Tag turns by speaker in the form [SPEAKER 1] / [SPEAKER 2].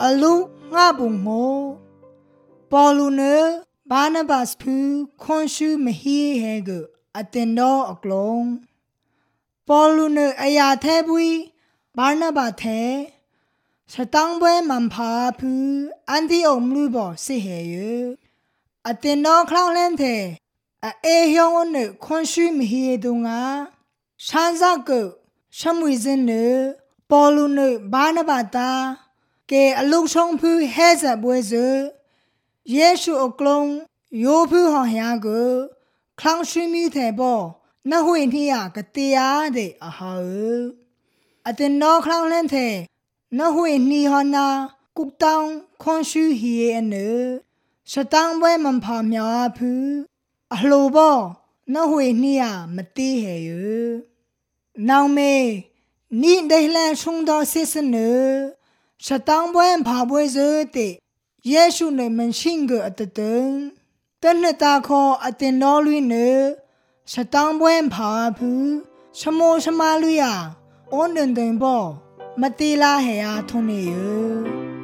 [SPEAKER 1] အလုငှပုံငိုပေါ်လူနဘာနာဘတ်ဖူခွန်ရှုမဟီဟဲကအတင်တော်အကလုံးပေါ်လူနအရာထဲပွီဘာနာဘတ်ထဲစတန်းပွဲမန်ဖာဖူအန်တီအုံမလူဘောစိဟဲယအတင်တော်ခလောင်းလန်းတဲ့အေဟျောင်းနခွန်ရှုမဟီဒုငါရှန်ဇာကရှမွေစင်းနပေါ်လူနဘာနာဘတ်တာကဲအလုဆုံးဖူဟဲဇပွဲဇယေရှုအကလုံးယောဖူဟောင်ယာကိုခလောင်းရှိမီတဲ့ဘောနဟွေနီယာကတရားတဲ့အဟာအတင်တော်ခလောင်းလန်းတဲ့နဟွေနီဟနာကုတ်တောင်းခွန်ရှူဟီအနစတန်းပွဲမန်ဖာမြာဖူအလှဘောနဟွေနီယာမတေးဟဲယနောင်မေနိဒဲလန်ဆုံတော်စစ်စနစတန်းပွဲဖာပွဲဇတဲ့ယေရှုနေမန်ရှင်ကအတတန်တနတာခောအတင်တော်လွိနေစတန်းပွဲဖာဖူရှမောရှမလူယာအွန်ဒန်ဒန်ဘောမတေလာဟဲယာထုံနေယ